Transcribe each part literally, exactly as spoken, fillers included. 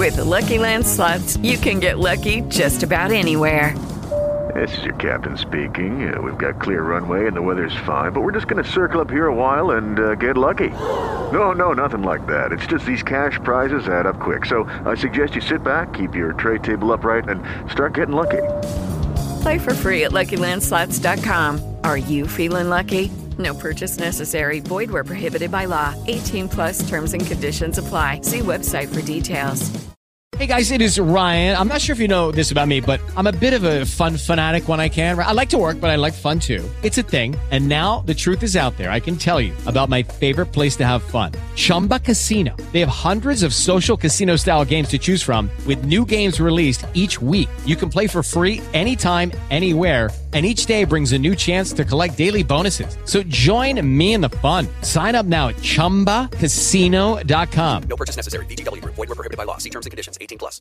With the Lucky Land Slots, you can get lucky just about anywhere. This is your captain speaking. Uh, we've got clear runway and the weather's fine, but we're just going to circle up here a while and uh, get lucky. No, no, nothing like that. It's just these cash prizes add up quick. So I suggest you sit back, keep your tray table upright, and start getting lucky. Play for free at Lucky Land Slots dot com. Are you feeling lucky? No purchase necessary. Void where prohibited by law. eighteen plus terms and conditions apply. See website for details. Hey guys, it is Ryan. I'm not sure if you know this about me, but I'm a bit of a fun fanatic when I can. I like to work, but I like fun too. It's a thing. And now the truth is out there. I can tell you about my favorite place to have fun. Chumba Casino. They have hundreds of social casino style games to choose from with new games released each week. You can play for free anytime, anywhere. And each day brings a new chance to collect daily bonuses. So join me in the fun. Sign up now at chumba casino dot com. No purchase necessary. V G W. Void where prohibited by law. See terms and conditions. eighteen plus.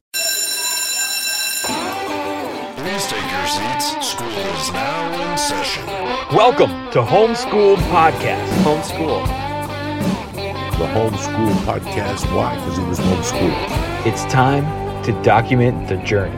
Please take your seats. School is now in session. Welcome to Homeschooled Podcast. Homeschool. The Homeschool Podcast. Why? Because he was homeschooled. It's time to document the journey.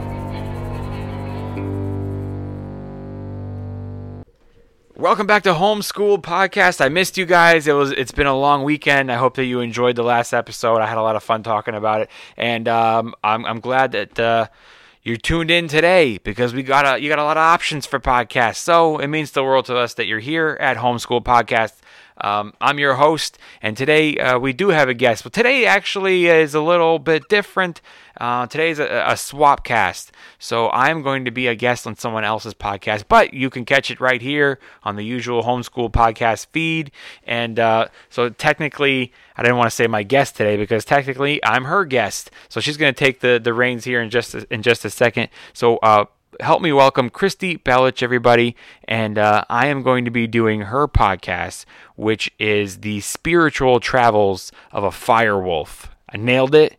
Welcome back to Homeschooled Podcast. I missed you guys. It was it's been a long weekend. I hope that you enjoyed the last episode. I had a lot of fun talking about it, and um, I'm I'm glad that uh, you're tuned in today because we got a you got a lot of options for podcasts. So it means the world to us that you're here at Homeschooled Podcast. Um, I'm your host, and today uh, we do have a guest. But today actually is a little bit different. Uh, today's a, a swap cast, so I'm going to be a guest on someone else's podcast, but you can catch it right here on the usual Homeschool Podcast feed. And uh, so technically, I didn't want to say my guest today because technically I'm her guest. So she's going to take the, the reins here in just a, in just a second. So uh, help me welcome Christy Belich, everybody. And uh, I am going to be doing her podcast, which is The Spiritual Travels of a Firewolf. I nailed it.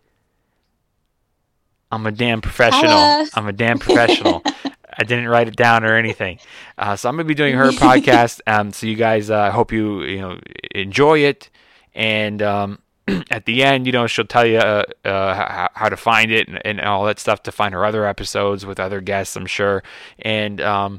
I'm a damn professional. Hello. I'm a damn professional. I didn't write it down or anything. Uh, so I'm going to be doing her podcast. Um, so you guys, I uh, hope you you know enjoy it. And um, at the end, you know, she'll tell you uh, uh, how, how to find it and, and all that stuff to find her other episodes with other guests, I'm sure. And um,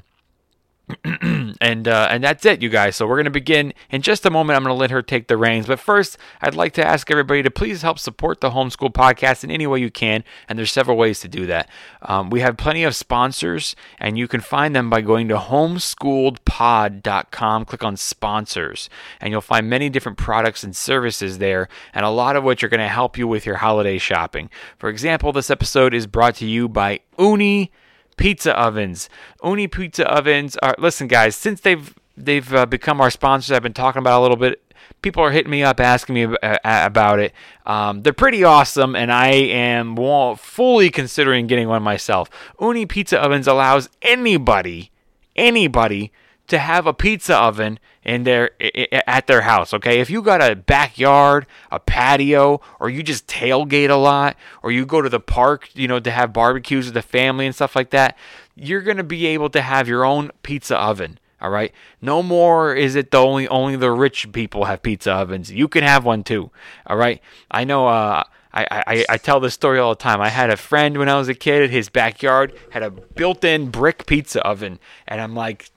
and uh, and that's it, you guys. So we're going to begin in just a moment. I'm going to let her take the reins. But first, I'd like to ask everybody to please help support the Homeschool Podcast in any way you can. And there's several ways to do that. Um, we have plenty of sponsors, and you can find them by going to homeschooled pod dot com. Click on sponsors, and you'll find many different products and services there, and a lot of which are going to help you with your holiday shopping. For example, this episode is brought to you by Ooni Pizza Ovens. Ooni Pizza Ovens are, listen guys, since they've they've uh, become our sponsors, I've been talking about it a little bit. People are hitting me up asking me ab- about it. Um, they're pretty awesome, and I am fully considering getting one myself. Ooni Pizza Ovens allows anybody, anybody to have a pizza oven in their at their house, okay? If you got a backyard, a patio, or you just tailgate a lot, or you go to the park, you know, to have barbecues with the family and stuff like that, you're going to be able to have your own pizza oven, all right? No more is it the only only the rich people have pizza ovens. You can have one too, all right? I know uh I, I, I tell this story all the time. I had a friend when I was a kid, his backyard had a built-in brick pizza oven, and I'm like,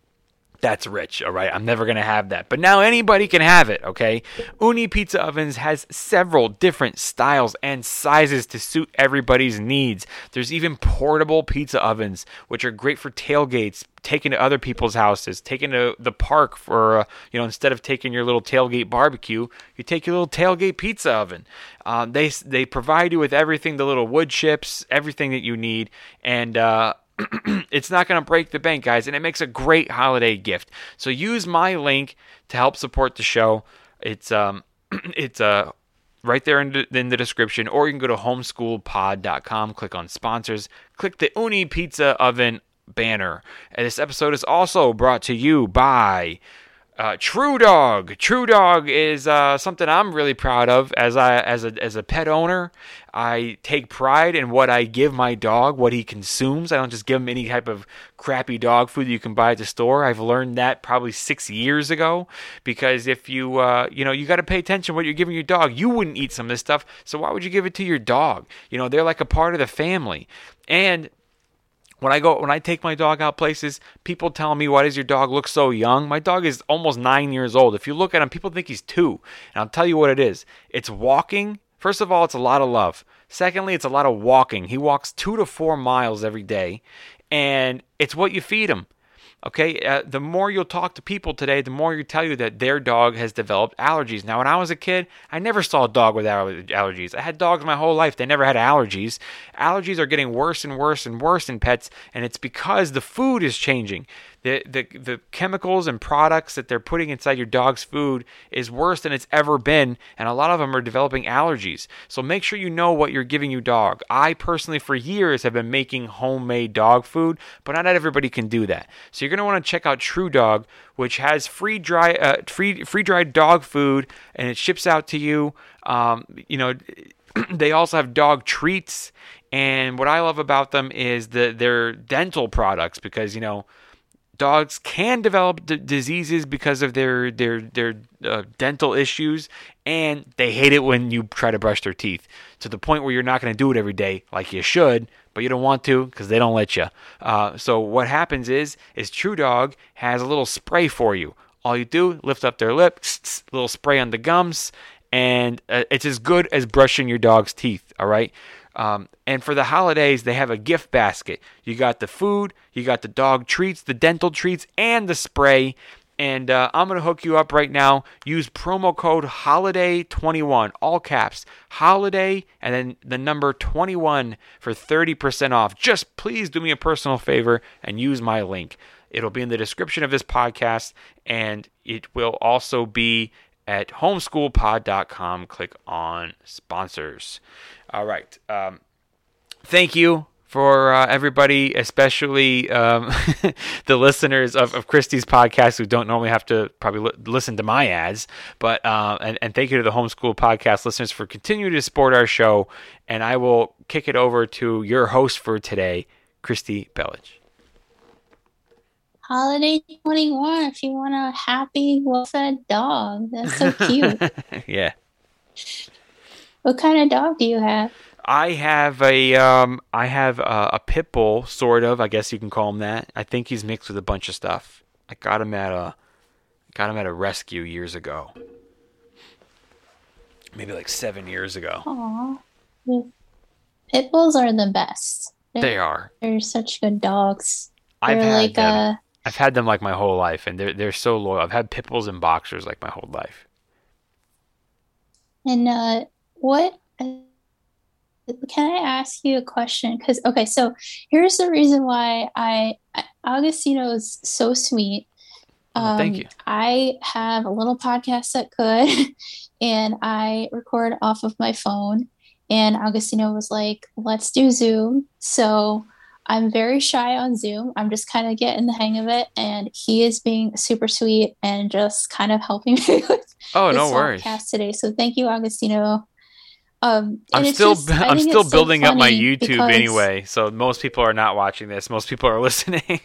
that's rich, all right? I'm never going to have that. But now anybody can have it, okay? Ooni Pizza Ovens has several different styles and sizes to suit everybody's needs. There's even portable pizza ovens, which are great for tailgates, taking to other people's houses, taking to the park for, uh, you know, instead of taking your little tailgate barbecue, you take your little tailgate pizza oven. Um, they, they provide you with everything, the little wood chips, everything that you need, and uh, it's not going to break the bank, guys, and it makes a great holiday gift. So use my link to help support the show. It's um, it's uh, right there in the, in the description, or you can go to homeschooled pod dot com, click on sponsors, click the Ooni Pizza Oven banner. And this episode is also brought to you by Uh, True Dog. True Dog is uh, something I'm really proud of as I as a as a pet owner. I take pride in what I give my dog, what he consumes. I don't just give him any type of crappy dog food that you can buy at the store. I've learned that probably six years ago, because if you uh, you know you got to pay attention to what you're giving your dog. You wouldn't eat some of this stuff, so why would you give it to your dog? You know, they're like a part of the family. And When I go, when I take my dog out places, people tell me, "Why does your dog look so young?" My dog is almost nine years old. If you look at him, people think he's two. And I'll tell you what it is. It's walking. First of all, it's a lot of love. Secondly, it's a lot of walking. He walks two to four miles every day, and it's what you feed him. Okay, uh, the more you'll talk to people today, the more you tell you that their dog has developed allergies. Now, when I was a kid, I never saw a dog with aller- allergies. I had dogs my whole life. They never had allergies. Allergies are getting worse and worse and worse in pets, and it's because the food is changing. The, the the chemicals and products that they're putting inside your dog's food is worse than it's ever been, and a lot of them are developing allergies. So make sure you know what you're giving your dog. I personally, for years, have been making homemade dog food, but not everybody can do that. So you're going to want to check out True Dog, which has free dry uh, free free dried dog food, and it ships out to you. Um, you know, they also have dog treats, and what I love about them is the their dental products, because you know, dogs can develop d- diseases because of their their their uh, dental issues, and they hate it when you try to brush their teeth, to the point where you're not going to do it every day like you should, but you don't want to because they don't let you. Uh, so what happens is, is True Dog has a little spray for you. All you do, lift up their lip, little spray on the gums, and uh, it's as good as brushing your dog's teeth, all right? Um, and for the holidays, they have a gift basket. You got the food, you got the dog treats, the dental treats, and the spray. And uh, I'm going to hook you up right now. Use promo code holiday twenty-one, all caps, holiday, and then the number twenty-one for thirty percent off. Just please do me a personal favor and use my link. It'll be in the description of this podcast, and it will also be at homeschool pod dot com. Click on sponsors. All right. Um, thank you for uh, everybody, especially um, the listeners of, of Christy's podcast who don't normally have to probably li- listen to my ads. But uh, and, and thank you to the Homeschool Podcast listeners for continuing to support our show. And I will kick it over to your host for today, Christy Bellich. Holiday twenty-one, if you want a happy, well-fed dog. That's so cute. Yeah. What kind of dog do you have? I have a um, I have a, a pit bull, sort of. I guess you can call him that. I think he's mixed with a bunch of stuff. I got him at a got him at a rescue years ago, maybe like seven years ago. Aw, pit bulls are the best. They're, they are. They're such good dogs. I've they're had like them. Uh, I've had them like my whole life, and they're they're so loyal. I've had pit bulls and boxers like my whole life. And uh, what? Can I ask you a question? Because, okay, so here's the reason why I, I Augustino is so sweet. Um, oh, thank you. I have a little podcast that could, and I record off of my phone. And Augustino was like, let's do Zoom. So I'm very shy on Zoom. I'm just kind of getting the hang of it. And he is being super sweet and just kind of helping me with oh, this no worries. podcast today. So thank you, Augustino. Um, I'm still just, I'm still building so up my YouTube because... anyway, so most people are not watching this. Most people are listening.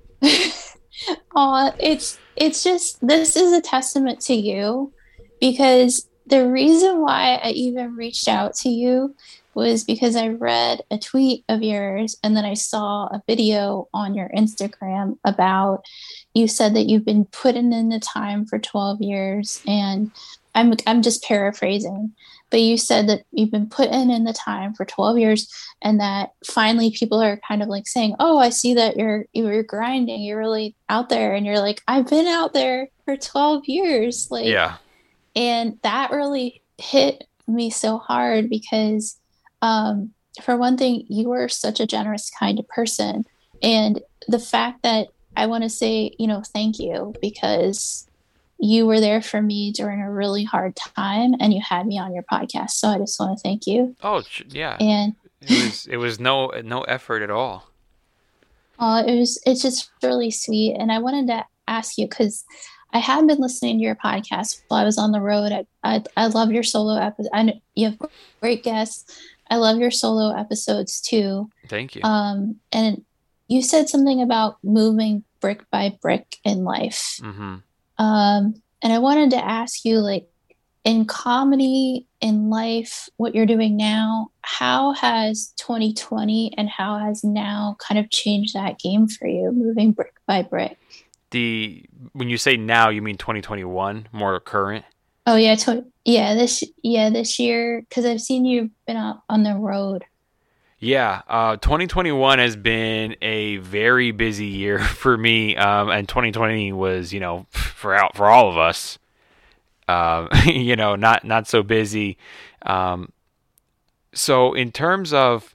Oh, it's it's just this is a testament to you, because the reason why I even reached out to you was because I read a tweet of yours, and then I saw a video on your Instagram about, you said that you've been putting in the time for twelve years, and I'm I'm just paraphrasing. But you said that you've been putting in the time for twelve years, and that finally people are kind of like saying, oh, I see that you're you're grinding. You're really out there. And you're like, I've been out there for twelve years. Like, yeah. And that really hit me so hard because, um, for one thing, you are such a generous kind of person. And the fact that I want to say, you know, thank you, because you were there for me during a really hard time, and you had me on your podcast. So I just want to thank you. Oh, yeah. And it was it was no no effort at all. Uh, it was it's just really sweet. And I wanted to ask you, because I have been listening to your podcast while I was on the road. I I, I love your solo episode. I know you have great guests. I love your solo episodes too. Thank you. Um, and you said something about moving brick by brick in life. Mm-hmm. Um, and I wanted to ask you, like, in comedy, in life, what you're doing now, how has twenty twenty and how has now kind of changed that game for you, moving brick by brick? The when you say now, you mean twenty twenty-one, more current? Oh yeah, tw- yeah, this yeah this year, because I've seen you've been out on the road. Yeah, uh, twenty twenty-one has been a very busy year for me, um, and twenty twenty was, you know, for out for all of us, uh, you know, not not so busy. Um, so in terms of,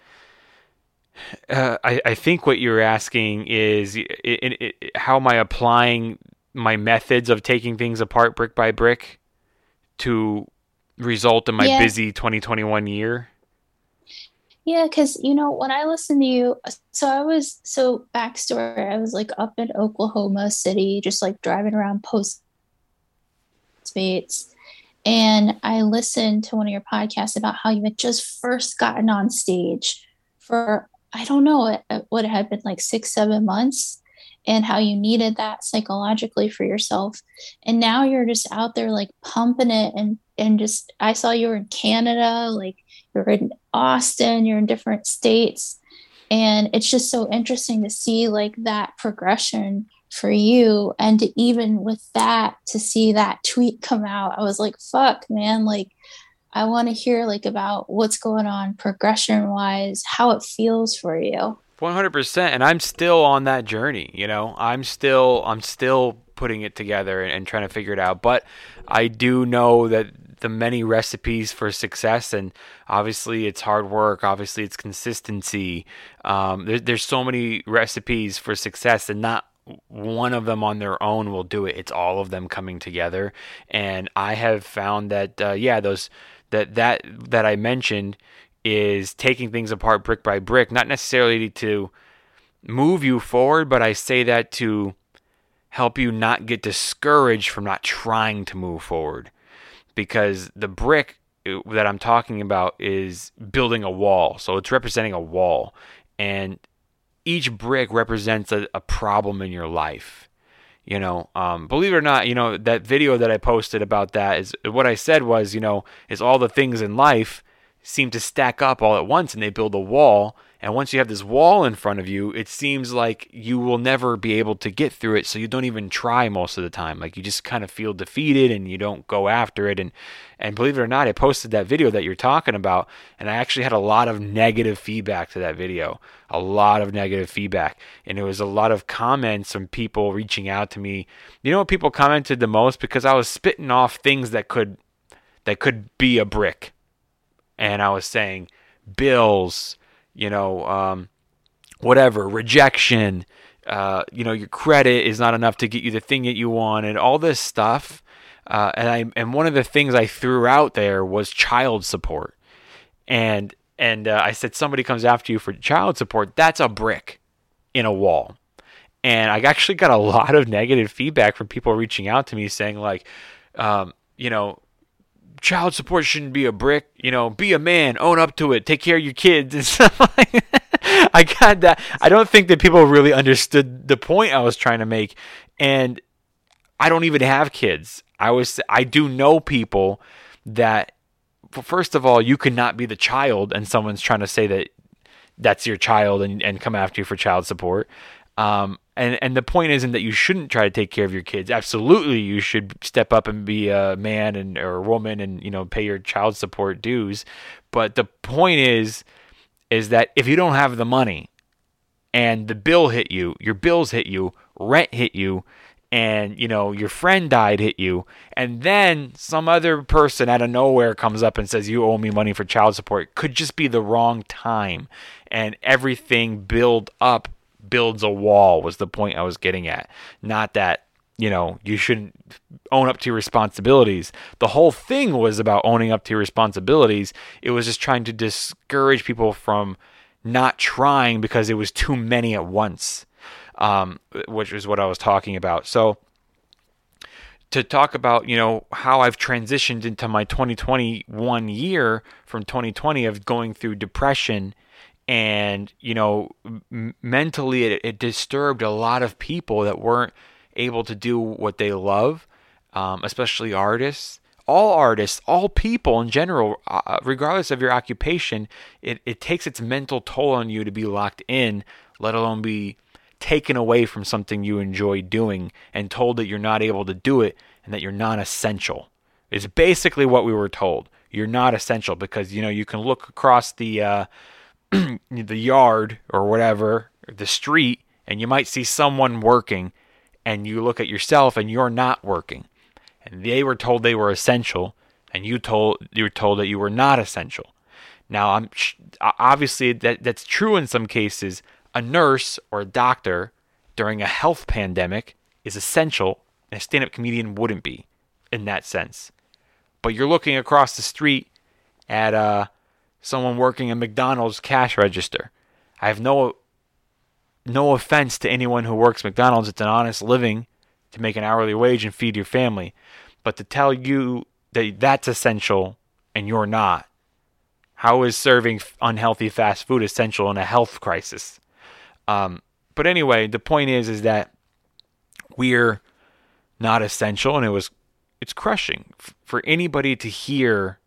uh, I, I think what you're asking is, it, it, it, how am I applying my methods of taking things apart brick by brick to result in my Yeah. busy twenty twenty-one year? Yeah, because you know when I listen to you, so I was so backstory. I was like up in Oklahoma City, just like driving around Postmates, and I listened to one of your podcasts about how you had just first gotten on stage for I don't know what it had been like six, seven months, and how you needed that psychologically for yourself, and now you're just out there like pumping it, and and just I saw you were in Canada, like. You're in Austin, you're in different states. And it's just so interesting to see like that progression for you. And to even with that, to see that tweet come out, I was like, fuck, man, like I want to hear like about what's going on progression wise, how it feels for you. one hundred percent. And I'm still on that journey, you know, I'm still, I'm still putting it together and, and trying to figure it out. But I do know that the many recipes for success, and obviously it's hard work, obviously it's consistency. Um, there, there's so many recipes for success, and not one of them on their own will do it. It's all of them coming together. And I have found that, uh, yeah, those, that, that, that I mentioned is taking things apart brick by brick, not necessarily to move you forward, but I say that to help you not get discouraged from not trying to move forward. Because the brick that I'm talking about is building a wall. So it's representing a wall. And each brick represents a, a problem in your life. You know, um, believe it or not, you know, that video that I posted about that is what I said was, you know, is all the things in life seem to stack up all at once and they build a wall. And once you have this wall in front of you, it seems like you will never be able to get through it. So you don't even try most of the time. Like you just kind of feel defeated and you don't go after it. And, and believe it or not, I posted that video that you're talking about. And I actually had a lot of negative feedback to that video, a lot of negative feedback. And it was a lot of comments from people reaching out to me. You know what people commented the most? Because I was spitting off things that could, that could be a brick. And I was saying bills, you know, um, whatever, rejection, uh, you know, your credit is not enough to get you the thing that you want, and all this stuff. Uh, and I and one of the things I threw out there was child support. And and uh, I said, somebody comes after you for child support, that's a brick in a wall. And I actually got a lot of negative feedback from people reaching out to me saying like, um, you know, child support shouldn't be a brick, you know, be a man, own up to it, take care of your kids and stuff like that. I got that. I don't think that people really understood the point I was trying to make. And I don't even have kids. I was, I do know people that, first of all, you cannot be the child and someone's trying to say that that's your child and, and come after you for child support. Um, and, and the point isn't that you shouldn't try to take care of your kids. Absolutely, you should step up and be a man and or a woman and, you know, pay your child support dues. But the point is, is that if you don't have the money and the bill hit you, your bills hit you, rent hit you, and, you know, your friend died hit you, and then some other person out of nowhere comes up and says, you owe me money for child support, it could just be the wrong time. And everything build up builds a wall was the point I was getting at. Not that, you know, you shouldn't own up to your responsibilities. The whole thing was about owning up to your responsibilities. It was just trying to discourage people from not trying because it was too many at once, um, which is what I was talking about. So to talk about, you know, how I've transitioned into my twenty twenty-one year from twenty twenty of going through depression, and, you know, m- mentally it, it disturbed a lot of people that weren't able to do what they love, um, especially artists. All artists, all people in general, uh, regardless of your occupation, it, it takes its mental toll on you to be locked in, let alone be taken away from something you enjoy doing and told that you're not able to do it and that you're not essential. It's basically what we were told. You're not essential because, you know, you can look across the uh, the yard or whatever, or the street, and you might see someone working, and you look at yourself and you're not working. And they were told they were essential, and you told you were told that you were not essential. Now, I'm obviously that that's true in some cases. A nurse or a doctor during a health pandemic is essential, and a stand-up comedian wouldn't be in that sense. But you're looking across the street at uh, someone working a McDonald's cash register. I have no no offense to anyone who works McDonald's. It's an honest living to make an hourly wage and feed your family. But to tell you that that's essential and you're not, how is serving unhealthy fast food essential in a health crisis? Um, but anyway, the point is, is that we're not essential, and it was, it's crushing F- for anybody to hear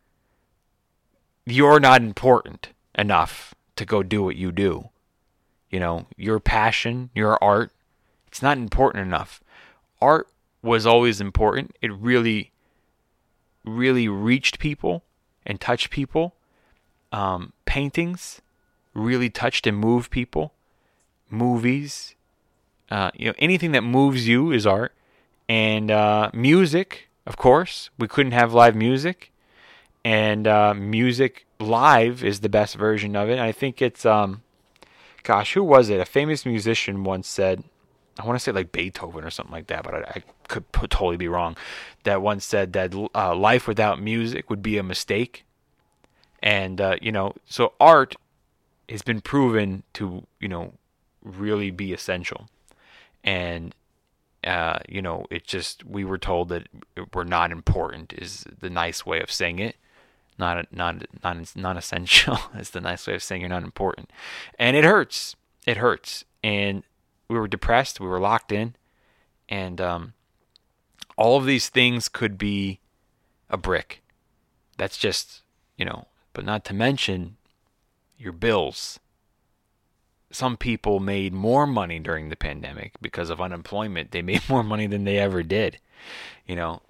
you're not important enough to go do what you do. You know, your passion, your art, it's not important enough. Art was always important. It really, really reached people and touched people. Um, paintings really touched and moved people. Movies, uh, you know, anything that moves you is art. And uh, music, of course, we couldn't have live music. And uh, music live is the best version of it. I think it's, um, gosh, who was it? A famous musician once said, I want to say like Beethoven or something like that, but I, I could totally be wrong, that once said that uh, life without music would be a mistake. And, uh, you know, so art has been proven to, you know, really be essential. And, uh, you know, it just, we were told that we're not important is the nice way of saying it. Not, not, not, not essential is the nice way of saying you're not important. And it hurts. It hurts. And we were depressed. We were locked in. And um, all of these things could be a brick. That's just, you know, but not to mention your bills. Some people made more money during the pandemic because of unemployment. They made more money than they ever did. You know,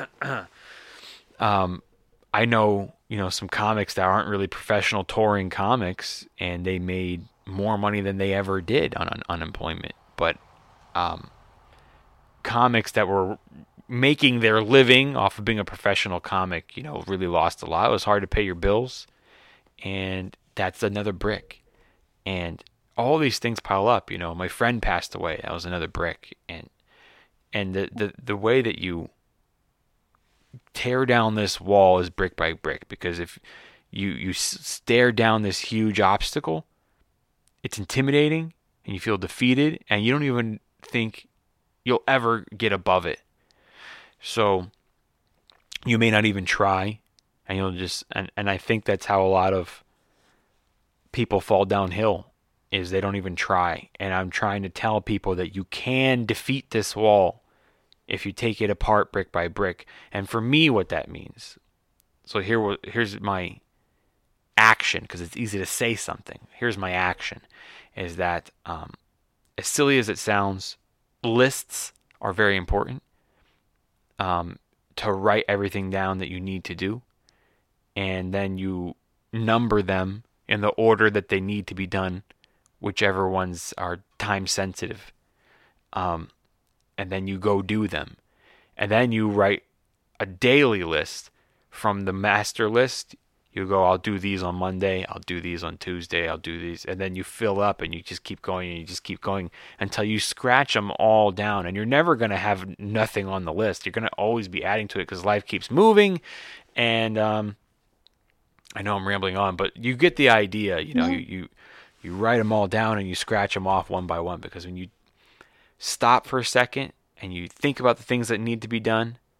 um, I know, you know, some comics that aren't really professional touring comics, and they made more money than they ever did on, on unemployment. But um, comics that were making their living off of being a professional comic, you know, really lost a lot. It was hard to pay your bills, and that's another brick. And all these things pile up. You know, my friend passed away. That was another brick. And and the, the, the way that you tear down this wall is brick by brick. Because if you, you stare down this huge obstacle, it's intimidating, and you feel defeated, and you don't even think you'll ever get above it. So you may not even try, and you'll just, and, and I think that's how a lot of people fall downhill, is they don't even try. And I'm trying to tell people that you can defeat this wall if you take it apart brick by brick. And for me, what that means, so here, here's my action, because it's easy to say something. Here's my action, is that um, as silly as it sounds, lists are very important. Um, to write everything down that you need to do, and then you number them in the order that they need to be done, whichever ones are time sensitive. Um, and then you go do them. And then you write a daily list from the master list. You go, I'll do these on Monday, I'll do these on Tuesday, I'll do these. And then you fill up, and you just keep going, and you just keep going until you scratch them all down. And you're never going to have nothing on the list. You're going to always be adding to it because life keeps moving. And um, I know I'm rambling on, but you get the idea. You know, yeah. you, you you write them all down, and you scratch them off one by one. Because when you stop for a second and you think about the things that need to be done,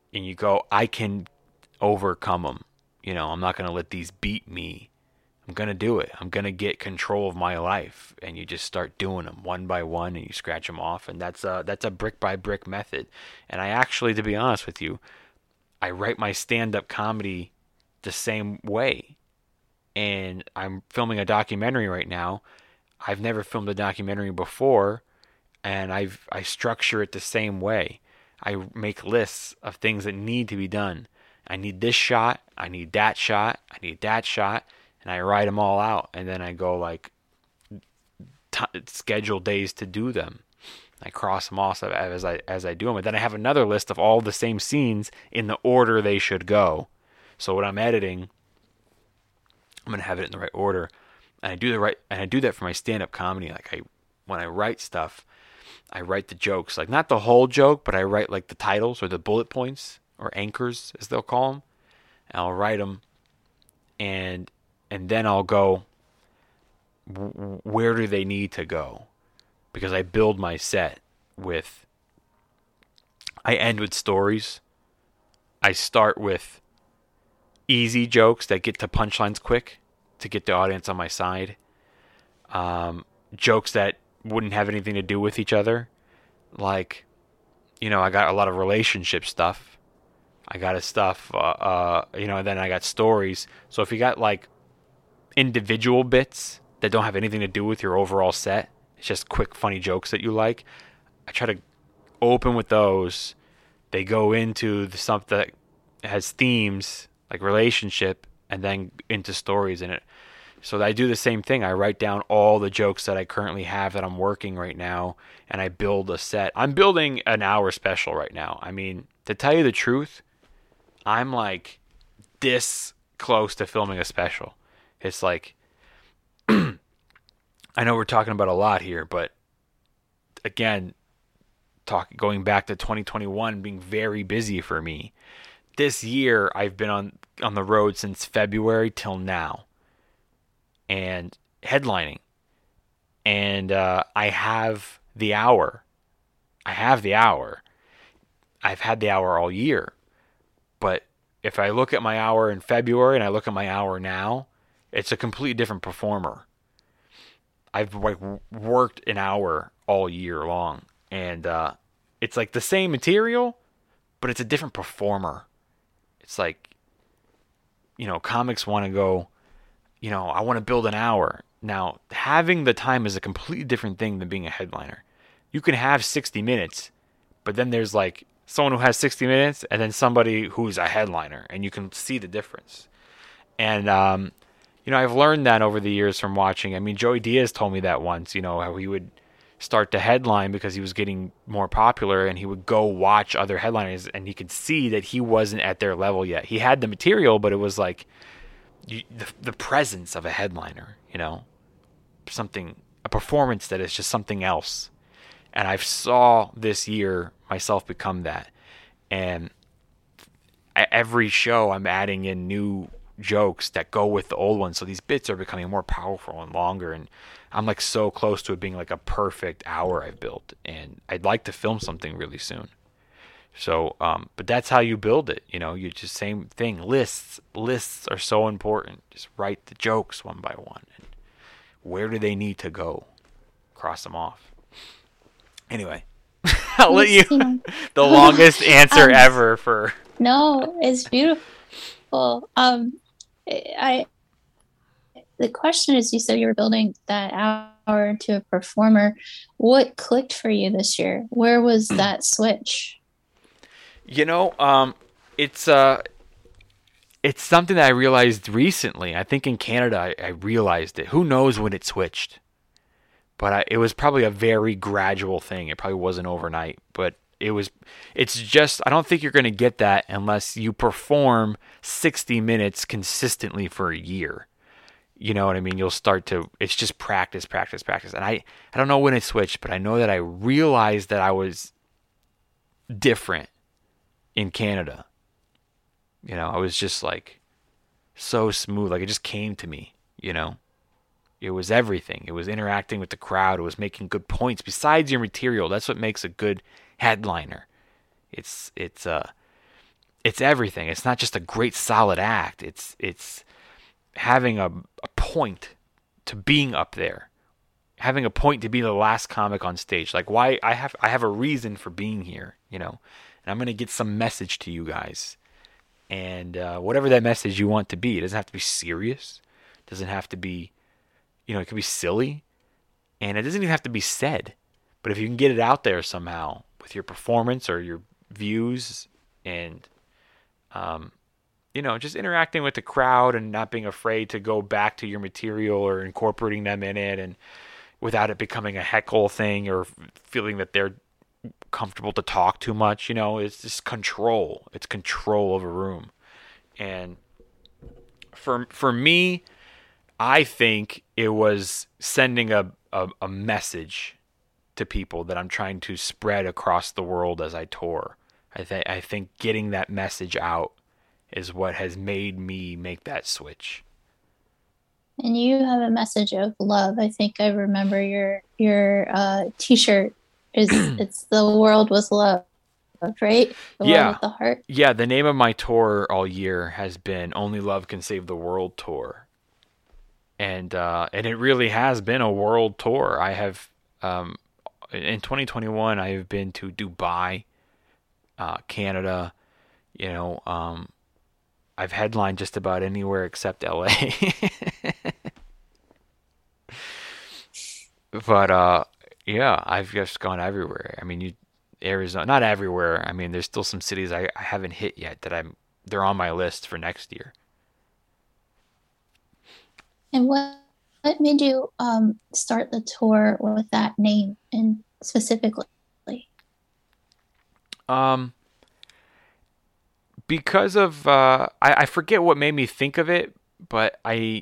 and you go, I can overcome them. You know, I'm not going to let these beat me. I'm going to do it. I'm going to get control of my life. And you just start doing them one by one, and you scratch them off. And that's a, that's a brick by brick method. And I actually, to be honest with you, I write my stand-up comedy the same way. And I'm filming a documentary right now. I've never filmed a documentary before, and I've I structure it the same way. I make lists of things that need to be done. I need this shot, I need that shot, I need that shot, and I write them all out. And then I go like t- schedule days to do them. I cross them off as I as I do them. And then I have another list of all the same scenes in the order they should go. So when I'm editing, I'm gonna have it in the right order. And I do the right, and I do that for my stand-up comedy. Like I, when I write stuff, I write the jokes, like not the whole joke, but I write like the titles or the bullet points or anchors, as they'll call them. And I'll write them, and and then I'll go, where do they need to go? Because I build my set with, I end with stories. I start with easy jokes that get to punchlines quick to get the audience on my side. Um, jokes that wouldn't have anything to do with each other. Like, you know, I got a lot of relationship stuff. I got a stuff, uh, uh, you know, and then I got stories. So if you got like individual bits that don't have anything to do with your overall set, it's just quick, funny jokes that you like, I try to open with those. They go into the stuff that has themes like relationship, and then into stories in it. So I do the same thing. I write down all the jokes that I currently have that I'm working right now, and I build a set. I'm building an hour special right now. I mean, to tell you the truth, I'm like this close to filming a special. It's like, I know we're talking about a lot here, but again, talk, going back to twenty twenty-one being very busy for me. This year, I've been on, on the road since February till now, and headlining. And uh, I have the hour. I have the hour. I've had the hour all year. But if I look at my hour in February and I look at my hour now, it's a completely different performer. I've like worked an hour all year long. And uh, it's like the same material, but it's a different performer. It's like, you know, comics want to go, you know, I want to build an hour. Now, having the time is a completely different thing than being a headliner. You can have sixty minutes, but then there's like someone who has sixty minutes and then somebody who's a headliner, and you can see the difference. And, um, you know, I've learned that over the years from watching. I mean, Joey Diaz told me that once, you know, how he would start to headline because he was getting more popular, and he would go watch other headliners, and he could see that he wasn't at their level yet. He had the material, but it was like you, the, the presence of a headliner, you know, something, a performance that is just something else. And I've saw this year myself become that. And every show I'm adding in new jokes that go with the old ones. So these bits are becoming more powerful and longer, and I'm like so close to it being like a perfect hour I've built, and I'd like to film something really soon. So, um, but that's how you build it. You know, you just same thing. Lists, lists are so important. Just write the jokes one by one. And where do they need to go? Cross them off. Anyway, I'll let you, the longest answer um, ever for. No, it's beautiful. Um, I, the question is, you said you were building that hour into a performer. What clicked for you this year? Where was that switch? You know, um, it's uh, it's something that I realized recently. I think in Canada, I, I realized it. Who knows when it switched? But I, it was probably a very gradual thing. It probably wasn't overnight, but it was. It's just, I don't think you're going to get that unless you perform sixty minutes consistently for a year. You know what I mean? You'll start to, it's just practice, practice, practice. And I, I don't know when it switched, but I know that I realized that I was different in Canada. You know, I was just like so smooth. Like it just came to me, you know. It was everything. It was interacting with the crowd. It was making good points. Besides your material, that's what makes a good headliner. It's, it's, uh, it's everything. It's not just a great solid act. It's it's having a, a point to being up there, having a point to be the last comic on stage. Like why I have I have a reason for being here, you know, and I'm gonna get some message to you guys, and uh, whatever that message you want to be. It doesn't have to be serious. It doesn't have to be, you know, it can be silly, and it doesn't even have to be said. But if you can get it out there somehow with your performance or your views and, um, you know, just interacting with the crowd and not being afraid to go back to your material or incorporating them in it, and without it becoming a heckle thing or feeling that they're comfortable to talk too much, you know, it's just control. It's control of a room. And for for me, I think it was sending a, a, a message to people that I'm trying to spread across the world as I tour. I think I think getting that message out is what has made me make that switch. And you have a message of love. I think I remember your your uh, T-shirt is it's the world was love, right? The yeah. World with the heart. Yeah. The name of my tour all year has been "Only Love Can Save the World" tour, and uh, and it really has been a world tour. I have. Um, In twenty twenty-one, I have been to Dubai, uh, Canada. You know, um, I've headlined just about anywhere except L A. But uh, yeah, I've just gone everywhere. I mean, you, Arizona, not everywhere. I mean, there's still some cities I, I haven't hit yet that I'm. They're on my list for next year. And what? What made you um, start the tour with that name and specifically? Um, because of uh, I, I forget what made me think of it, but I,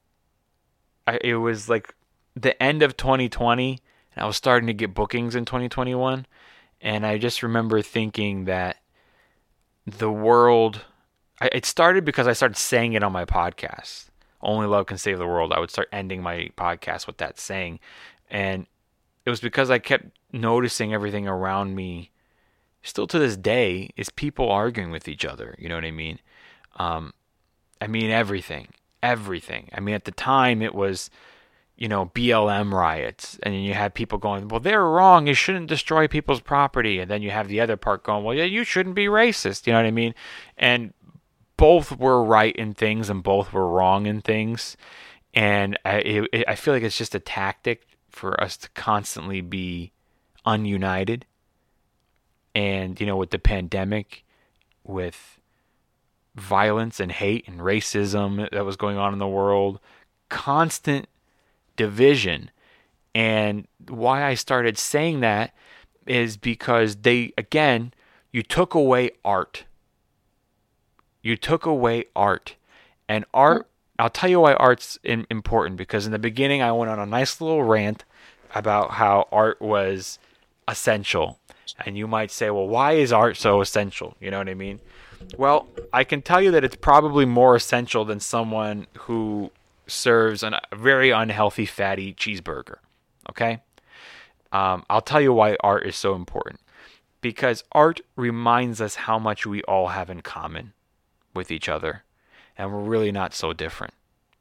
I it was like the end of twenty twenty, and I was starting to get bookings in twenty twenty-one, and I just remember thinking that the world. I, it started because I started saying it on my podcast. Only Love Can Save the World. I would start ending my podcast with that saying. And it was because I kept noticing everything around me, still to this day, is people arguing with each other. You know what I mean? Um, I mean, everything. Everything. I mean, at the time, it was, you know, B L M riots. And you had people going, well, they're wrong. You shouldn't destroy people's property. And then you have the other part going, well, yeah, you shouldn't be racist. You know what I mean? And both were right in things and both were wrong in things. And I, it, I feel like it's just a tactic for us to constantly be ununited. And, you know, with the pandemic, with violence and hate and racism that was going on in the world, constant division. And why I started saying that is because they, again, you took away art. You took away art. And art, I'll tell you why art's in, important, because in the beginning I went on a nice little rant about how art was essential. And you might say, well, why is art so essential? You know what I mean? Well, I can tell you that it's probably more essential than someone who serves an, a very unhealthy, fatty cheeseburger. Okay? Um, I'll tell you why art is so important. Because art reminds us how much we all have in common with each other, and we're really not so different.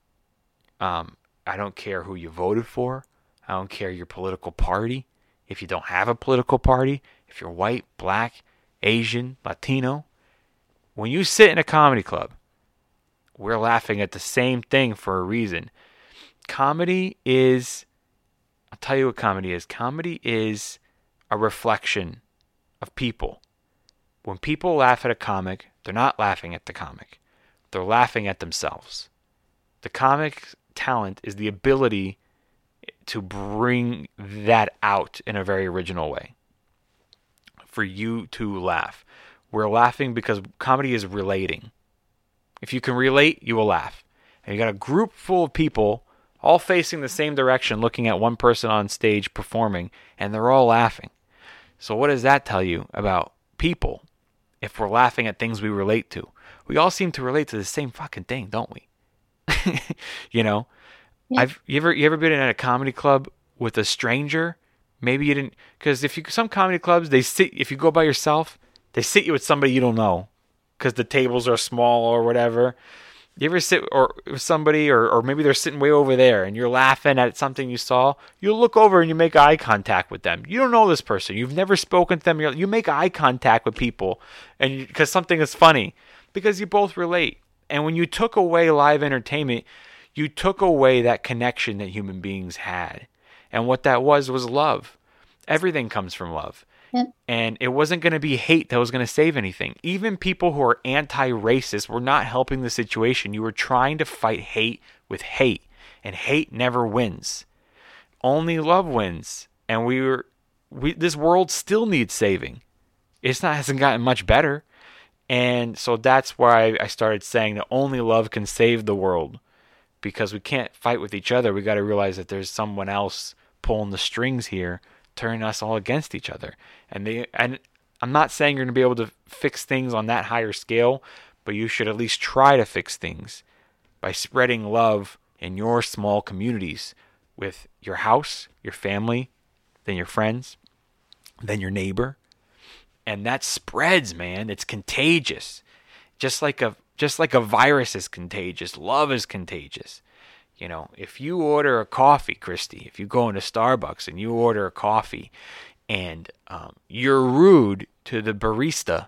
Um, I don't care who you voted for. I don't care your political party. If you don't have a political party, if you're white, black, Asian, Latino, when you sit in a comedy club, we're laughing at the same thing for a reason. Comedy is, I'll tell you what comedy is. Comedy is a reflection of people. When people laugh at a comic, they're not laughing at the comic. They're laughing at themselves. The comic talent is the ability to bring that out in a very original way. For you to laugh. We're laughing because comedy is relating. If you can relate, you will laugh. And you got a group full of people all facing the same direction, looking at one person on stage performing, and they're all laughing. So what does that tell you about people? If we're laughing at things we relate to, we all seem to relate to the same fucking thing, don't we? You know, yeah. I've you ever you ever been in a comedy club with a stranger? Maybe you didn't, because if you some comedy clubs they sit if you go by yourself, they sit you with somebody you don't know, because the tables are small or whatever. You ever sit or with somebody, or, or maybe they're sitting way over there and you're laughing at something you saw? You look over and you make eye contact with them. You don't know this person. You've never spoken to them. You're, you make eye contact with people and because something is funny, because you both relate. And when you took away live entertainment, you took away that connection that human beings had. And what that was was love. Everything comes from love. Yep. And it wasn't going to be hate that was going to save anything. Even people who are anti-racist were not helping the situation. You were trying to fight hate with hate, and hate never wins. Only love wins. And we were, we this world still needs saving. It's not hasn't gotten much better. And so that's why I started saying that only love can save the world, because we can't fight with each other. We got to realize that there's someone else pulling the strings here, turning us all against each other. And they and I'm not saying you're going to be able to fix things on that higher scale, but you should at least try to fix things by spreading love in your small communities with your house, your family, then your friends, then your neighbor. And that spreads, man. It's contagious. Just like a just like a virus is contagious, love is contagious. You know, if you order a coffee, Christy, if you go into Starbucks and you order a coffee and um, you're rude to the barista,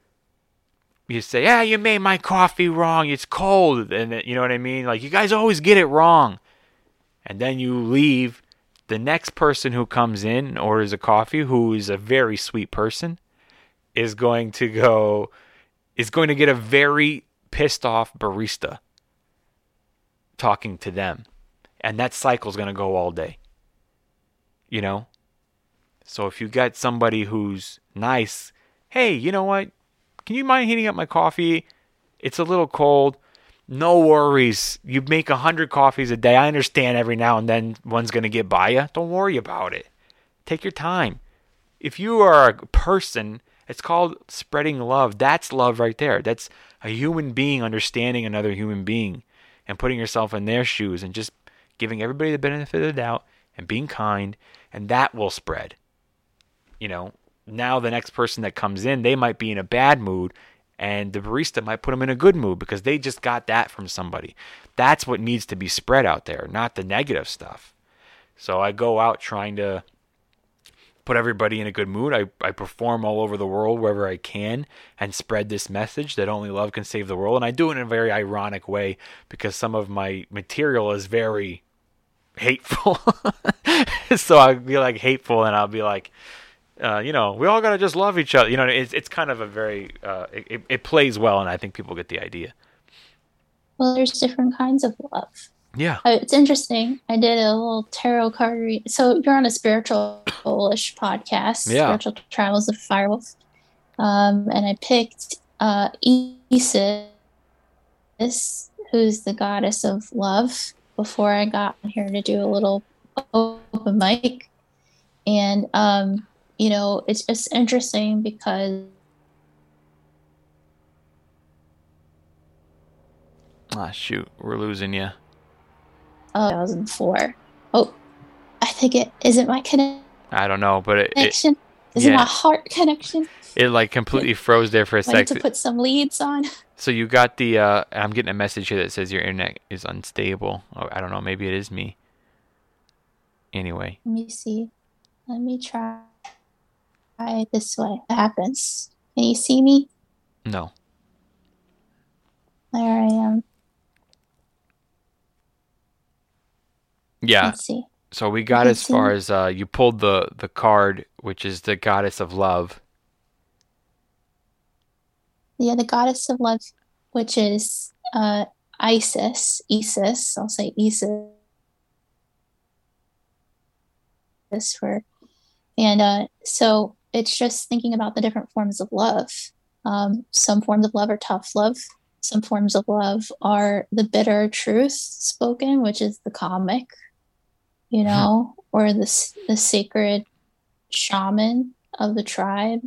you say, yeah, you made my coffee wrong. It's cold. And you know what I mean? Like, you guys always get it wrong. And then you leave. The next person who comes in and orders a coffee, who is a very sweet person, is going to go, is going to get a very pissed off barista talking to them. And that cycle's going to go all day. You know? So if you got somebody who's nice, hey, you know what? Can you mind heating up my coffee? It's a little cold. No worries. You make a hundred coffees a day. I understand every now and then one's going to get by you. Don't worry about it. Take your time. If you are a person, it's called spreading love. That's love right there. That's a human being understanding another human being and putting yourself in their shoes and just giving everybody the benefit of the doubt and being kind, and that will spread. You know, now the next person that comes in, they might be in a bad mood, and the barista might put them in a good mood because they just got that from somebody. That's what needs to be spread out there, not the negative stuff. So I go out trying to put everybody in a good mood. I, I perform all over the world wherever I can and spread this message that only love can save the world. And I do it in a very ironic way because some of my material is very hateful. So I'll be like hateful and I'll be like, uh, you know, we all got to just love each other. You know, it's it's kind of a very, uh, it, it plays well, and I think people get the idea. Well, there's different kinds of love. Yeah. Uh, it's interesting. I did a little tarot card read. So you're on a spiritual-ish podcast, yeah. Spiritual Travels of Firewolf. Um, and I picked uh, Isis, who's the goddess of love, before I got here to do a little open mic. And, um, you know, it's just interesting because ah, shoot, we're losing you. Oh, two thousand four. Oh, I think it is it my connection. I don't know, but it, connection. It, is yeah. it my heart connection? It like completely froze there for a I need second. to put some leads on. So you got the. Uh, I'm getting a message here that says your internet is unstable. Oh, I don't know. Maybe it is me. Anyway. Let me see. Let me try. Try it this way. It happens. Can you see me? No. There I am. Yeah. Let's see. So we got as far as uh, you pulled the, the card, which is the goddess of love. Yeah, the goddess of love, which is uh, Isis. Isis. I'll say Isis. This for, and uh, so it's just thinking about the different forms of love. Um, some forms of love are tough love. Some forms of love are the bitter truth spoken, which is the comic. You know, or the the sacred shaman of the tribe.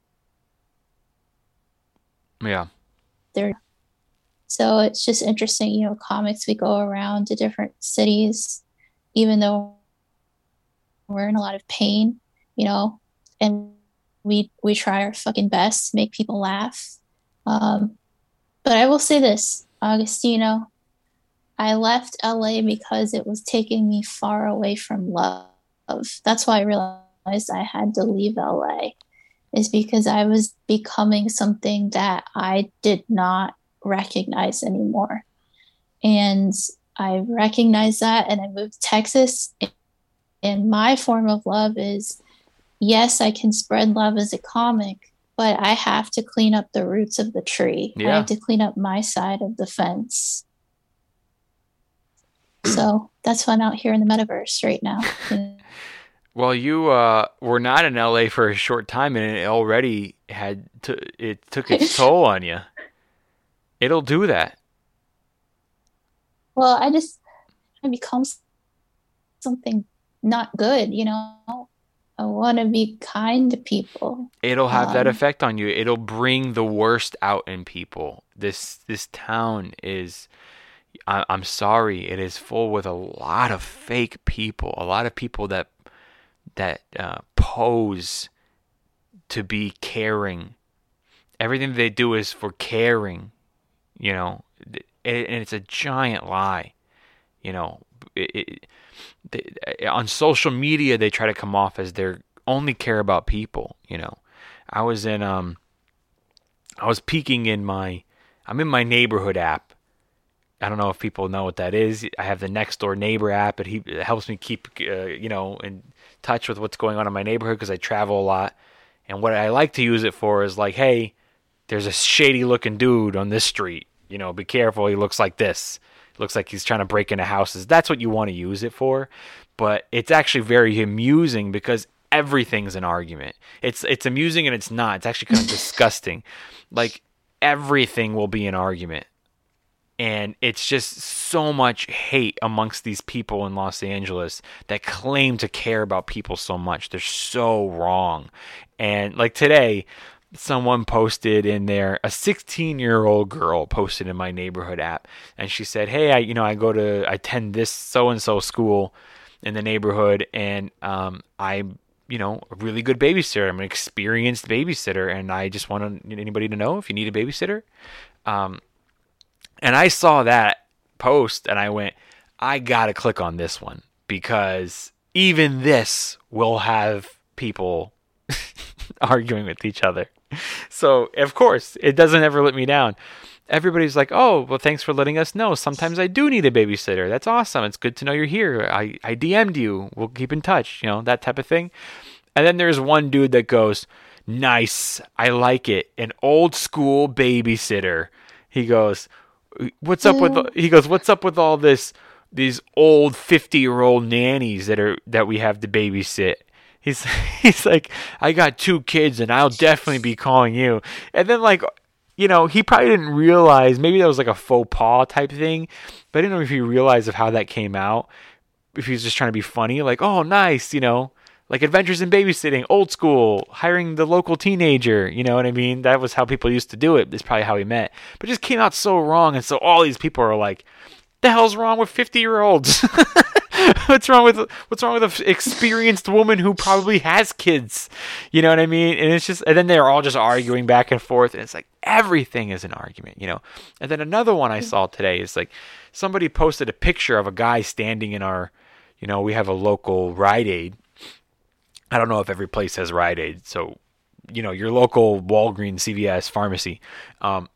Yeah. There. So it's just interesting, you know, comics, we go around to different cities, even though we're in a lot of pain, you know, and we we try our fucking best to make people laugh. Um, but I will say this, Augustino, I left L A because it was taking me far away from love. That's why I realized I had to leave L A, is because I was becoming something that I did not recognize anymore. And I recognized that, and I moved to Texas. And my form of love is, yes, I can spread love as a comic, but I have to clean up the roots of the tree. Yeah. I have to clean up my side of the fence. So that's why I'm out here in the metaverse right now. Well, you uh, were not in L A for a short time, and it already had to, it took its toll on you. It'll do that. Well, I just I become something not good, you know. I want to be kind to people. It'll have um, that effect on you. It'll bring the worst out in people. This this town is, I, I'm sorry, it is full with a lot of fake people. A lot of people that that uh, pose to be caring. Everything they do is for caring, you know, and it's a giant lie. You know, it, it, they, on social media they try to come off as they're only care about people. You know, I was in um, I was peeking in my, I'm in my neighborhood app. I don't know if people know what that is. I have the Next Door Neighbor app. It, he, it helps me keep, uh, you know, in touch with what's going on in my neighborhood because I travel a lot. And what I like to use it for is like, hey, there's a shady looking dude on this street. You know, be careful. He looks like this. Looks like he's trying to break into houses. That's what you want to use it for. But it's actually very amusing because everything's an argument. It's it's amusing and it's not. It's actually kind of disgusting. Like everything will be an argument. And it's just so much hate amongst these people in Los Angeles that claim to care about people so much. They're so wrong. And like today, someone posted in there, a sixteen-year-old girl posted in my neighborhood app, and she said, "Hey, I you know I go to I attend this so-and-so school in the neighborhood, and um, I'm you know a really good babysitter. I'm an experienced babysitter, and I just want anybody to know if you need a babysitter." Um, And I saw that post and I went, I got to click on this one because even this will have people arguing with each other. So, of course, it doesn't ever let me down. Everybody's like, oh, well, thanks for letting us know. Sometimes I do need a babysitter. That's awesome. It's good to know you're here. I, I D M'd you. We'll keep in touch, you know, that type of thing. And then there's one dude that goes, nice. I like it. An old school babysitter. He goes, What's up with he goes, what's up with all this these old fifty-year-old nannies that are that we have to babysit? He's he's like, I got two kids and I'll definitely be calling you. And then like, you know, he probably didn't realize, maybe that was like a faux pas type thing, but I didn't know if he realized of how that came out. If he was just trying to be funny, like, oh nice, you know, like Adventures in Babysitting, old school, hiring the local teenager, you know what I mean? That was how people used to do it. That's probably how he met. But it just came out so wrong, and so all these people are like, the hell's wrong with fifty-year-olds? what's wrong with what's wrong with an experienced woman who probably has kids? You know what I mean? And it's just, and then they're all just arguing back and forth, and it's like everything is an argument, you know? And then another one I saw today is like somebody posted a picture of a guy standing in our, you know, we have a local Rite Aid. I don't know if every place has Rite Aid, so, you know, your local Walgreens, C V S, pharmacy. Um,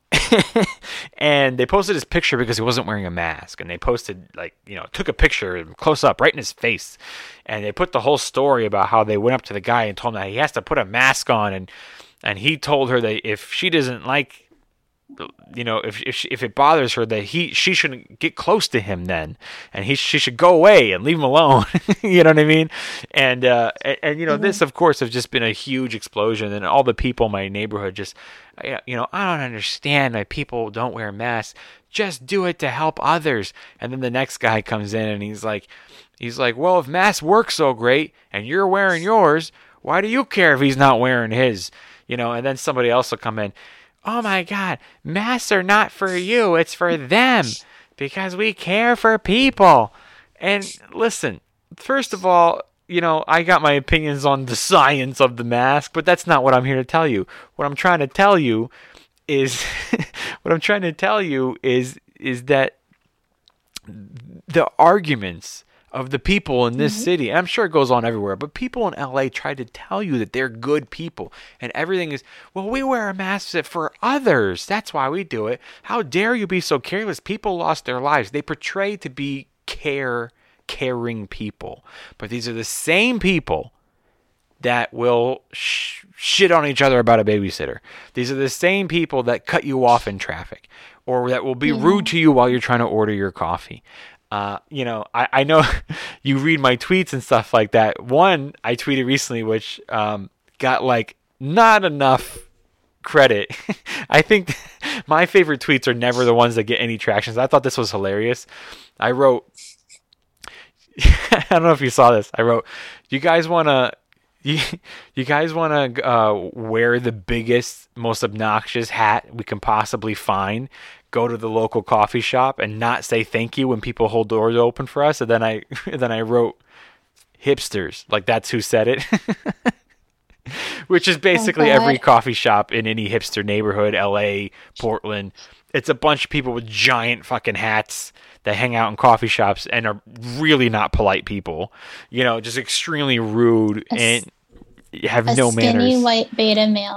and they posted this picture because he wasn't wearing a mask. And they posted, like, you know, took a picture close up right in his face. And they put the whole story about how they went up to the guy and told him that he has to put a mask on. And, and he told her that if she doesn't like, you know, if if, she, if it bothers her, that he she shouldn't get close to him then, and he she should go away and leave him alone. You know what I mean? And uh, and, and you know, mm-hmm. This of course has just been a huge explosion, and all the people in my neighborhood just, you know, I don't understand why people don't wear masks. Just do it to help others. And then the next guy comes in and he's like, he's like, well, if masks work so great and you're wearing yours, why do you care if he's not wearing his? You know, and then somebody else will come in. Oh my God, masks are not for you, it's for them, because we care for people. And listen, first of all, you know, I got my opinions on the science of the mask, but that's not what I'm here to tell you. What I'm trying to tell you is what I'm trying to tell you is is that the arguments of the people in this mm-hmm. city, and I'm sure it goes on everywhere, but people in L A try to tell you that they're good people, and everything is, well, we wear a mask for others. That's why we do it. How dare you be so careless? People lost their lives. They portray to be care, caring people, but these are the same people that will sh- shit on each other about a babysitter. These are the same people that cut you off in traffic, or that will be yeah. rude to you while you're trying to order your coffee. Uh, you know, I, I know you read my tweets and stuff like that. One I tweeted recently, which um, got like not enough credit. I think my favorite tweets are never the ones that get any traction. So I thought this was hilarious. I wrote, I don't know if you saw this. I wrote, you guys want to, you, you guys want to uh, wear the biggest, most obnoxious hat we can possibly find, go to the local coffee shop and not say thank you when people hold doors open for us. And then I, then I wrote hipsters, like that's who said it, which is basically oh, every coffee shop in any hipster neighborhood, L A, Portland. It's a bunch of people with giant fucking hats that hang out in coffee shops and are really not polite people, you know, just extremely rude a, and have no manners. A skinny white beta male.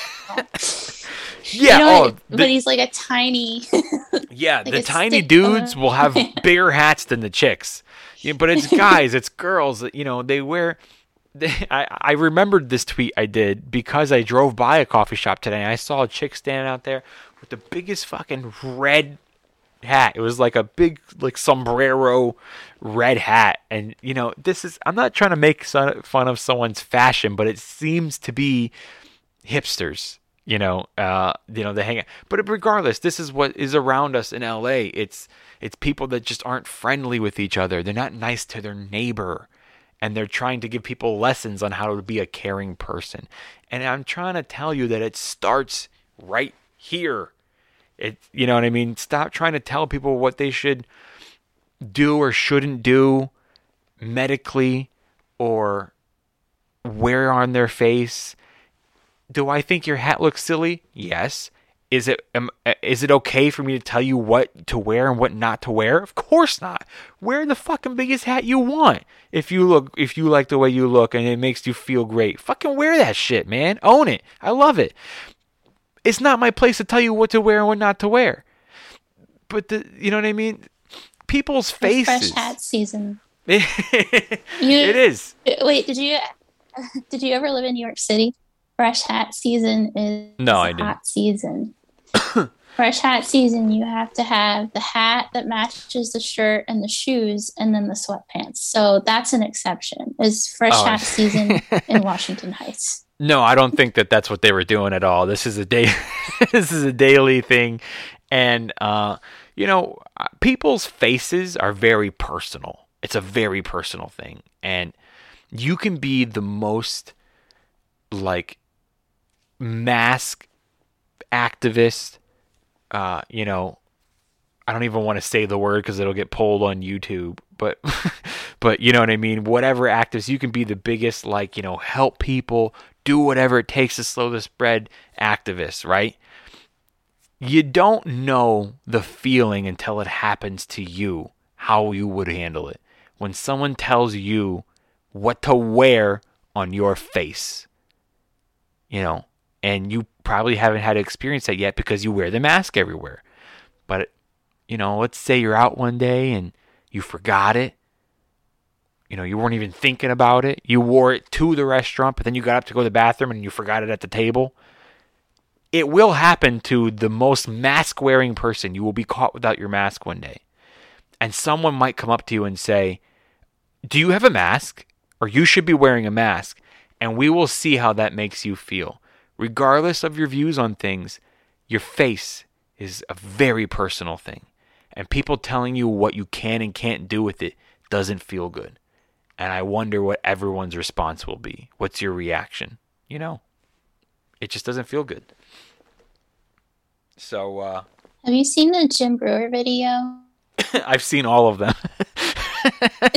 Yeah, you know, oh, but the, he's like a tiny. Yeah, like the tiny dudes will have bigger hats than the chicks. Yeah, but it's guys, it's girls that, you know, they wear. They, I I remembered this tweet I did because I drove by a coffee shop today and I saw a chick standing out there with the biggest fucking red hat. It was like a big like sombrero red hat, and you know, this is. I'm not trying to make fun of someone's fashion, but it seems to be hipsters. You know, uh, you know, they hang out. But regardless, this is what is around us in L A. It's it's people that just aren't friendly with each other. They're not nice to their neighbor, and they're trying to give people lessons on how to be a caring person. And I'm trying to tell you that it starts right here. It, you know what I mean? Stop trying to tell people what they should do or shouldn't do medically or wear on their face. Do I think your hat looks silly? Yes. Is it um, is it okay for me to tell you what to wear and what not to wear? Of course not. Wear the fucking biggest hat you want. If you look, if you like the way you look and it makes you feel great, fucking wear that shit, man. Own it. I love it. It's not my place to tell you what to wear and what not to wear. But the, you know what I mean? People's faces. It's fresh hat season. you, it is. Wait, did you did you ever live in New York City? Fresh hat season is no, I hot didn't. season. Fresh hat season, you have to have the hat that matches the shirt and the shoes, and then the sweatpants. So that's an exception. Is fresh oh. hat season in Washington Heights? No, I don't think that that's what they were doing at all. This is a day. This is a daily thing, and uh, you know, people's faces are very personal. It's a very personal thing, and you can be the most like mask activist. Uh, you know, I don't even want to say the word because it'll get pulled on YouTube. But, but you know what I mean. Whatever activist, you can be the biggest, like, you know, help people, do whatever it takes to slow the spread activist, right? You don't know the feeling until it happens to you, how you would handle it. When someone tells you what to wear on your face, you know, and you probably haven't had to experience that yet because you wear the mask everywhere. But, you know, let's say you're out one day and you forgot it. You know, you weren't even thinking about it. You wore it to the restaurant, but then you got up to go to the bathroom and you forgot it at the table. It will happen to the most mask-wearing person. You will be caught without your mask one day. And someone might come up to you and say, do you have a mask? Or you should be wearing a mask. And we will see how that makes you feel. Regardless of your views on things, your face is a very personal thing. And people telling you what you can and can't do with it doesn't feel good. And I wonder what everyone's response will be. What's your reaction? You know, it just doesn't feel good. So, uh... have you seen the Jim Breuer video? I've seen all of them.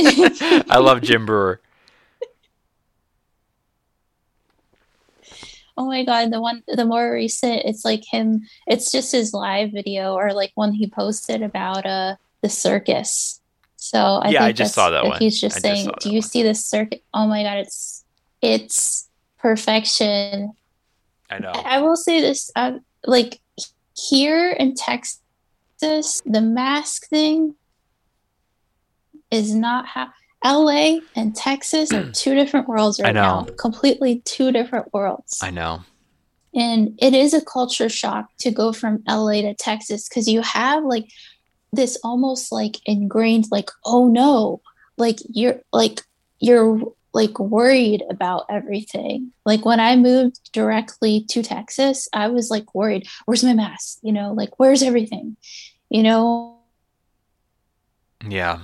I love Jim Breuer. oh my God, the one, the more recent, it's like him, it's just his live video or like one he posted about uh the circus. So I yeah, think I just that's, saw that one. he's just I saying, just do you one. see this circuit? Oh my God, it's, it's perfection. I know. I, I will say this, uh, like here in Texas, the mask thing is not how L A and Texas are two different worlds right I know. now. Completely two different worlds. I know. And it is a culture shock to go from L A to Texas because you have like this almost like ingrained, like, oh no, like you're like, you're like worried about everything. Like when I moved directly to Texas, I was like worried, where's my mask? You know, like, where's everything? You know? Yeah.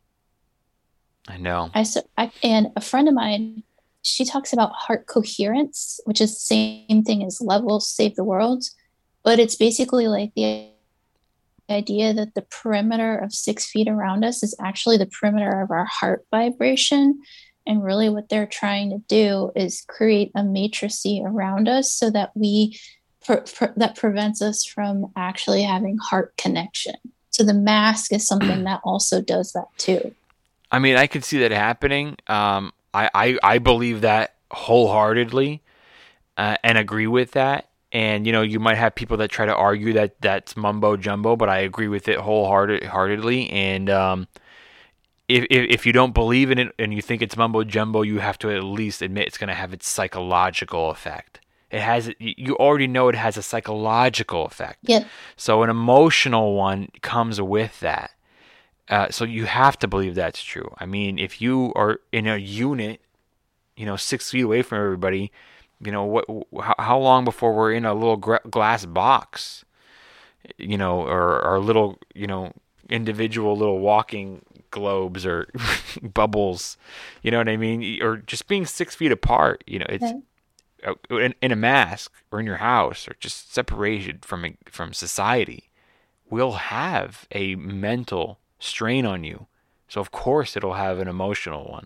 I know. I, so I and a friend of mine, she talks about heart coherence, which is the same thing as levels save the world, but it's basically like the idea that the perimeter of six feet around us is actually the perimeter of our heart vibration. And really what they're trying to do is create a matrix around us so that we per, per, that prevents us from actually having heart connection. So the mask is something that also does that too. I mean, I could see that happening. Um, I, I, I believe that wholeheartedly uh, and agree with that. And, you know, you might have people that try to argue that that's mumbo jumbo, but I agree with it wholeheartedly. And um, if, if if you don't believe in it and you think it's mumbo jumbo, you have to at least admit it's going to have its psychological effect. It has, you already know it has a psychological effect. Yep. So an emotional one comes with that. Uh, so you have to believe that's true. I mean, if you are in a unit, you know, six feet away from everybody, you know, what? How, how long before we're in a little gra- glass box, you know, or or little, you know, individual little walking globes or bubbles, you know what I mean? Or just being six feet apart, you know, it's okay. in, in a mask or in your house or just separated from from society, will have a mental strain on you. So of course it'll have an emotional one.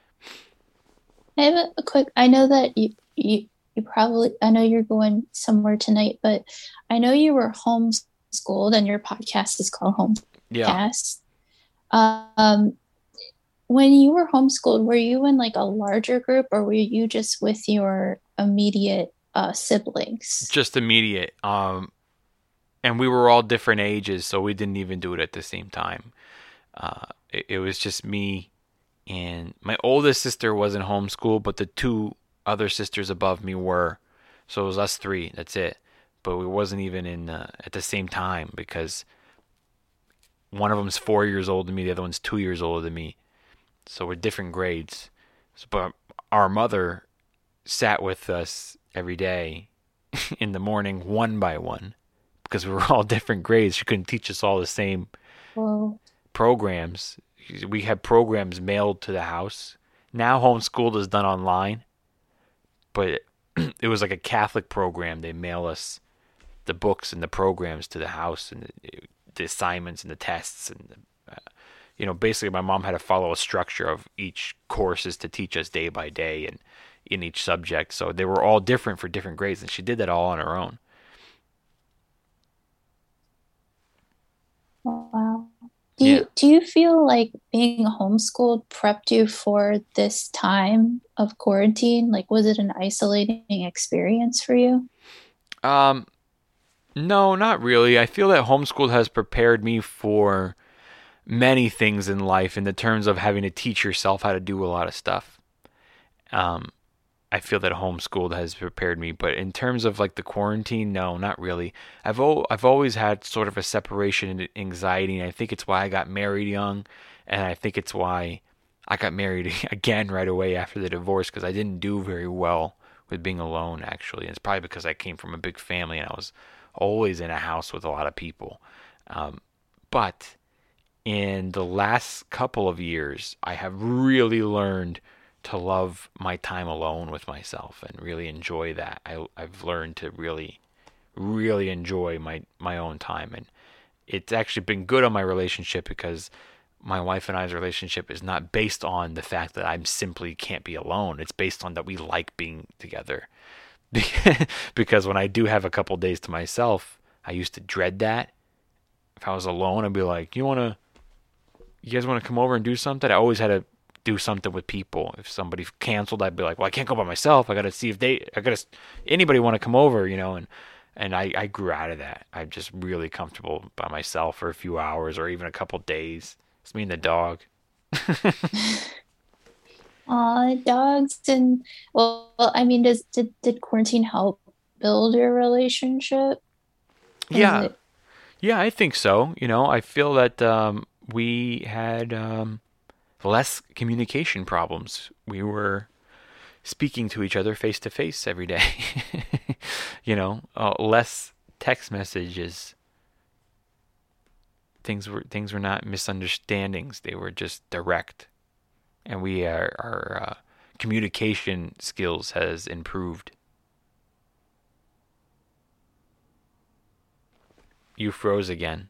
I have a, a quick, I know that you, you, you probably, I know you're going somewhere tonight, but I know you were homeschooled and your podcast is called Homecast. Yeah. Um, when you were homeschooled, were you in like a larger group or were you just with your immediate uh, siblings? Just immediate. Um, and we were all different ages, so we didn't even do it at the same time. Uh, it, it was just me and my oldest sister wasn't homeschooled, but the two other sisters above me were. So it was us three. That's it. But we wasn't even in uh, at the same time because one of them's four years older than me, the other one's two years older than me. So we're different grades. So, but our mother sat with us every day in the morning, one by one, because we were all different grades. She couldn't teach us all the same Whoa. programs. We had programs mailed to the house. Now homeschooled is done online, but it was like a Catholic program. They mail us the books and the programs to the house and the, the assignments and the tests. And, the, uh, you know, basically my mom had to follow a structure of each courses to teach us day by day and in each subject. So they were all different for different grades, and she did that all on her own. Wow. Do you, yeah. do you feel like being homeschooled prepped you for this time of quarantine? Like, was it an isolating experience for you? Um, no, not really. I feel that homeschool has prepared me for many things in life in the terms of having to teach yourself how to do a lot of stuff. Um, I feel that homeschooled has prepared me, but in terms of like the quarantine, no, not really. I've o- I've always had sort of a separation and anxiety, and I think it's why I got married young, and I think it's why I got married again right away after the divorce, because I didn't do very well with being alone, actually. And it's probably because I came from a big family and I was always in a house with a lot of people. Um, but in the last couple of years, I have really learned to love my time alone with myself and really enjoy that. I, I've learned to really, really enjoy my, my own time. And it's actually been good on my relationship because my wife and I's relationship is not based on the fact that I simply can't be alone. It's based on that we like being together. because when I do have a couple days to myself, I used to dread that. If I was alone, I'd be like, you want to, you guys want to come over and do something? I always had to do something with people. If somebody canceled, I'd be like, well, I can't go by myself. I got to see if they, I got to, anybody want to come over, you know, and, and I, I grew out of that. I'm just really comfortable by myself for a few hours or even a couple days. It's me and the dog. Aw, dogs. And well, well, I mean, does did, did quarantine help build your relationship? Yeah. It... Yeah, I think so. You know, I feel that um, we had um, less communication problems. We were speaking to each other face to face every day. You know, uh, less text messages. Things were things were not misunderstandings. They were just direct. And we are, our uh, communication skills has improved. You froze again.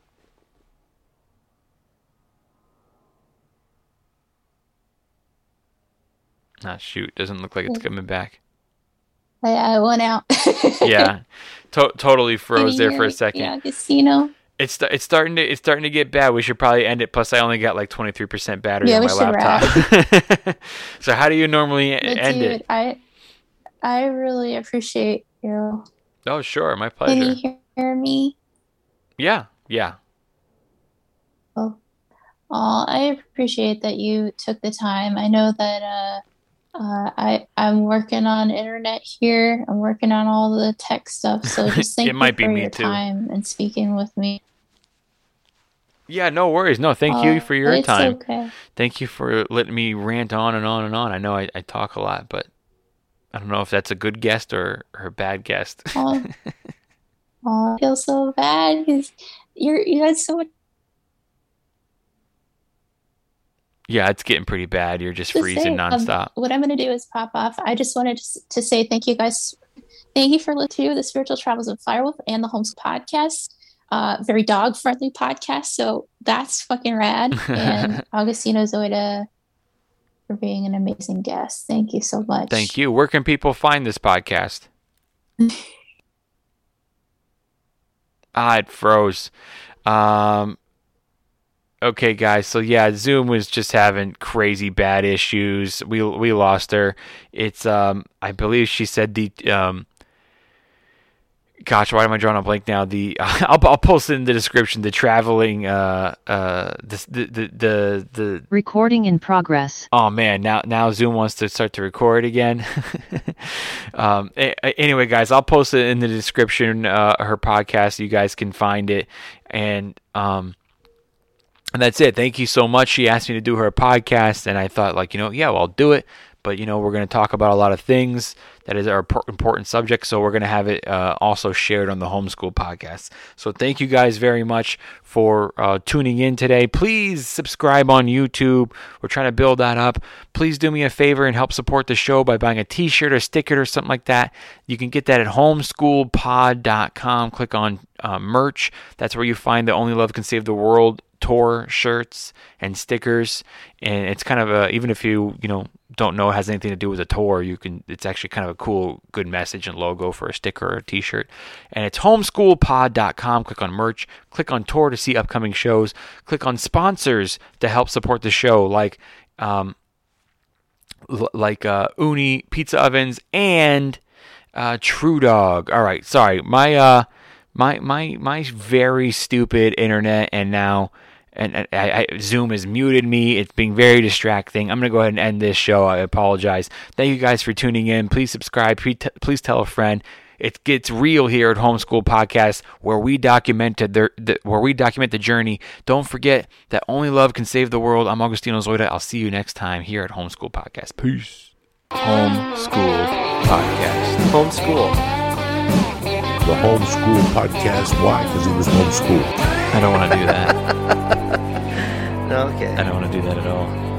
Ah, shoot. Doesn't look like it's coming back. I, I went out. Yeah. To- totally froze there for a second. Yeah, casino. It's it's starting to it's starting to get bad. We should probably end it. Plus, I only got like twenty-three percent battery yeah, on we my should laptop. wrap. So how do you normally But end dude, it? I I really appreciate you. Oh, sure, my pleasure. Can you hear me? Yeah, yeah. Oh, oh, I appreciate that you took the time. I know that uh, uh, I I'm working on internet here. I'm working on all the tech stuff. So just thank It you might be for me your too. time and speaking with me. Yeah, no worries. No, thank Uh, you for your it's time. okay. Thank you for letting me rant on and on and on. I know I, I talk a lot, but I don't know if that's a good guest or, or a bad guest. Oh, oh, I feel so bad because you're you had so much Yeah, it's getting pretty bad. You're just to freezing say. Um, nonstop. what I'm going to do is pop off. I just wanted to, s- to say thank you guys. Thank you for listening to the Spiritual Travels of Firewolf and the Homeschool Podcast. Uh, very dog friendly podcast. So that's fucking rad. And Augustino Zoida for being an amazing guest. Thank you so much. Thank you. Where can people find this podcast? Ah, it froze. Um, okay, guys. So yeah, Zoom was just having crazy bad issues. We we lost her. It's um, I believe she said the um. Gosh, why am I drawing a blank now? The uh, I'll I'll post it in the description. The traveling uh uh the the the the, the Recording in progress. Oh man, now now Zoom wants to start to record again. um, a- anyway, guys, I'll post it in the description. Uh, her podcast, you guys can find it, and um, and that's it. Thank you so much. She asked me to do her podcast, and I thought, like, you know, yeah, well, I'll do it. But you know, we're going to talk about a lot of things that is our important subject, so we're going to have it uh, also shared on the Homeschool Podcast. So thank you guys very much for uh, tuning in today. Please subscribe on YouTube. We're trying to build that up. Please do me a favor and help support the show by buying a t-shirt or sticker or something like that. You can get that at homeschool pod dot com. Click on uh, merch. That's where you find the Only Love Can Save the World tour shirts and stickers. And it's kind of a, even if you, you know, don't know it has anything to do with a tour, you can, it's actually kind of a cool, good message and logo for a sticker or a t-shirt. And it's homeschool pod dot com. Click on merch, click on tour to see upcoming shows, click on sponsors to help support the show, like um l- like uh Uni Pizza Ovens and uh True Dog. All right, sorry. My uh my my my very stupid internet and now And, and I, I, Zoom has muted me. It's being very distracting. I'm going to go ahead and end this show. I apologize. Thank you guys for tuning in. Please subscribe. Please tell a friend. It gets real here at Homeschool Podcast, where we documented the, the where we document the journey. Don't forget that only love can save the world. I'm Augustino Zoida. I'll see you next time here at Homeschool Podcast. Peace. Homeschool Podcast. Homeschool. The Homeschool Podcast. Why? Because he was homeschooled. I don't want to do that. Okay. I don't want to do that at all.